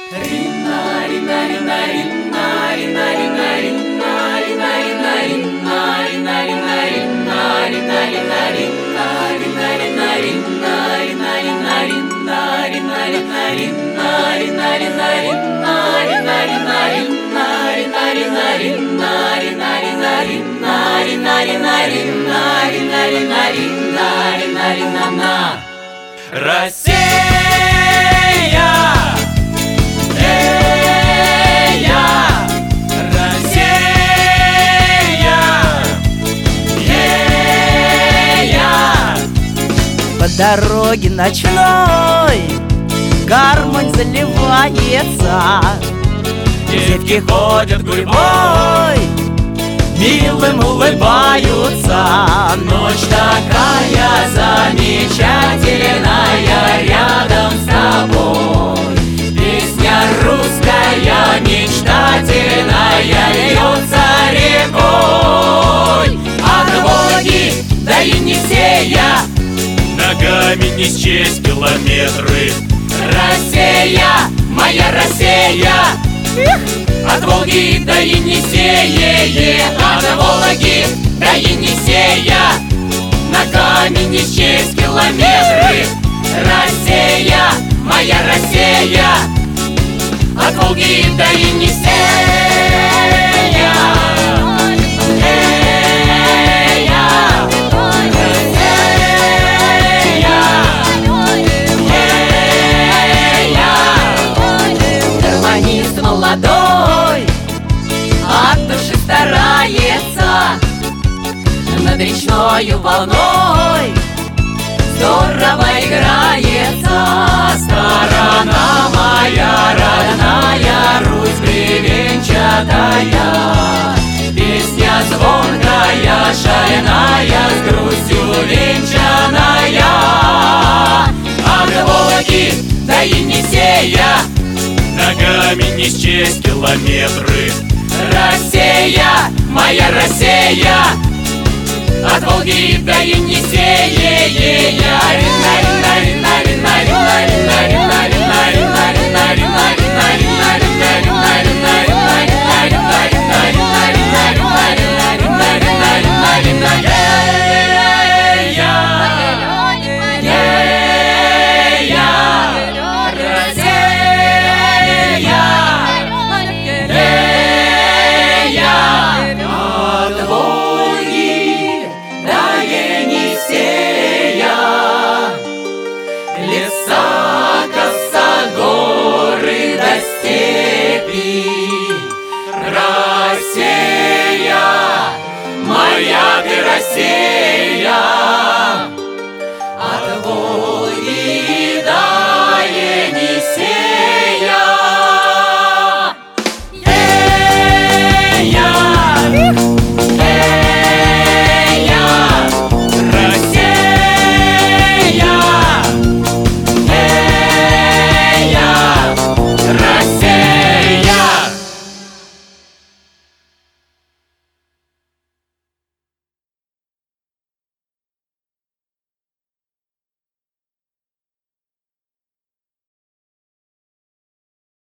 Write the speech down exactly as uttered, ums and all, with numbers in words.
Россия, эя, Россия, эя. По дороге ночной гармонь заливается, Девки ходят гурьбой, милым улыбаются. ночь такая замечательная рядом с тобой. Песня русская мечтательная льется рекой. От Волги до Енисея ногами не счесть километры. Россия, моя Россия, от Волги до Енисея, от Волги до Енисея ногами не счесть километры. Россия, моя Россия, от Волги до Енисея. Гармонист молодой от души старается, над речною волной здорово играется. Сторона моя родная, Русь бревенчатая, песня звонкая, шальная, с грустью венчаная. От Волги до Енисея ногами не счесть километры. Россия, моя Россия, от Волги до Енисея. Леса, коса, горы до степи. Россия, моя ты Россия, от Волги